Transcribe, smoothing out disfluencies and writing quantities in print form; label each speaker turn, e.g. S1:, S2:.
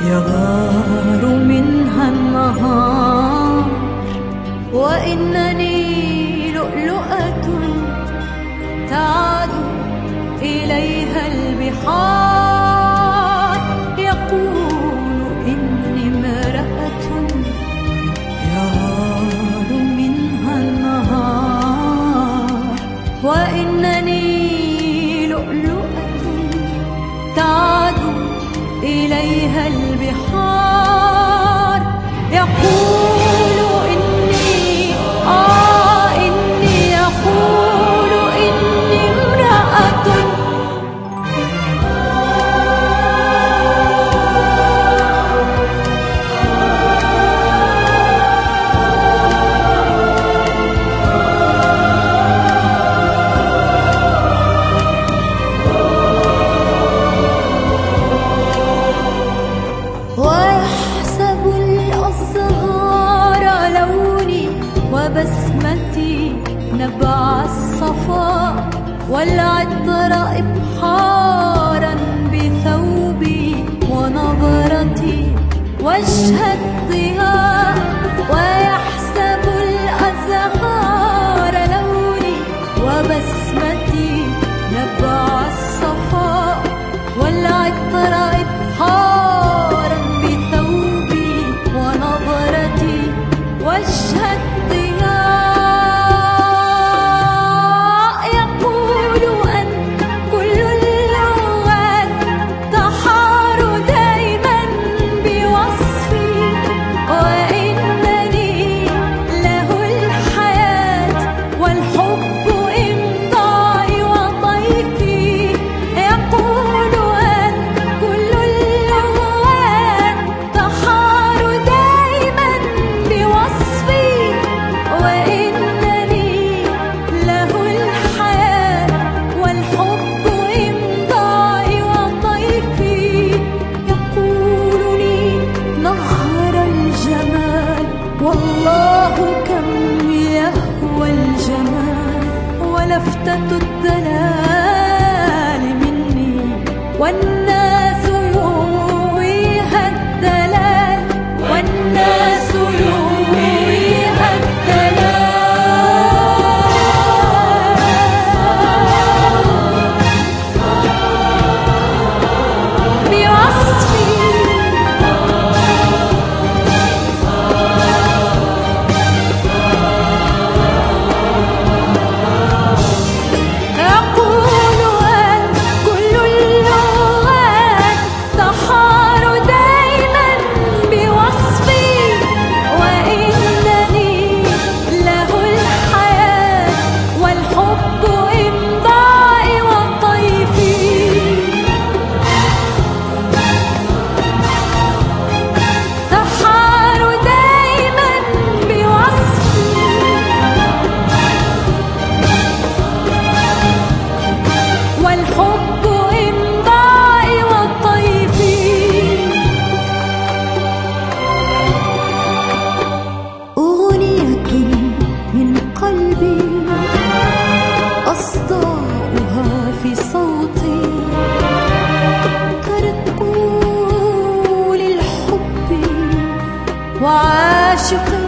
S1: يغار منها النهار، وإنني لؤلؤة تعد إليها البحار. يقول إني امرأة يغار منها النهار، وإنني لؤلؤة تعد إليها البحار. يقول إني يقول إني امرأة ويحسب الأزهار لوني وبسمتي نبع الصفاء، والعطر إبحارا بثوبي ونظرتي وجه الضياء. ويحسب الأزهار لوني وبسمتي نبع الصفاء، والعطر إبحارا بثوبي ونظرتي وجه الضياء. يقول أن كل اللغات تحار دائما بوصفي، وإنني له الحياة والحب إمضاء وطيفي. يقول أن كل اللغات تحار دائما بوصفي، وإنني له الحياة والحب إمضاء وطيفي. يقول لي نهر الجمال، والله كم يهوى الجمال، ولفتة الدلال مني، والناس يرويها الدلال، والناس يرويها الدلال بوصفي. يقول أن كل اللغات تحار دائما بوصفي، وإنني له الحياة والحب إمضاء وطيفي. تحار دائما بوصفي، والحب إمضاء وطيفي. أغنية من قلبي أصداؤها في صوتي، كرقول الحب وعاشق